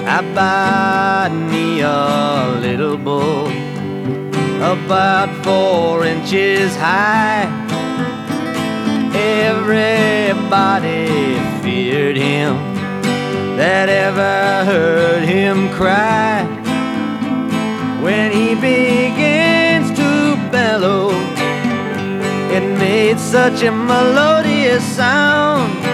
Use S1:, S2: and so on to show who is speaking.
S1: I bought me a little bull about 4 inches high. Everybody feared him that ever heard him cry. When he begins to bellow, it made such a melodious sound.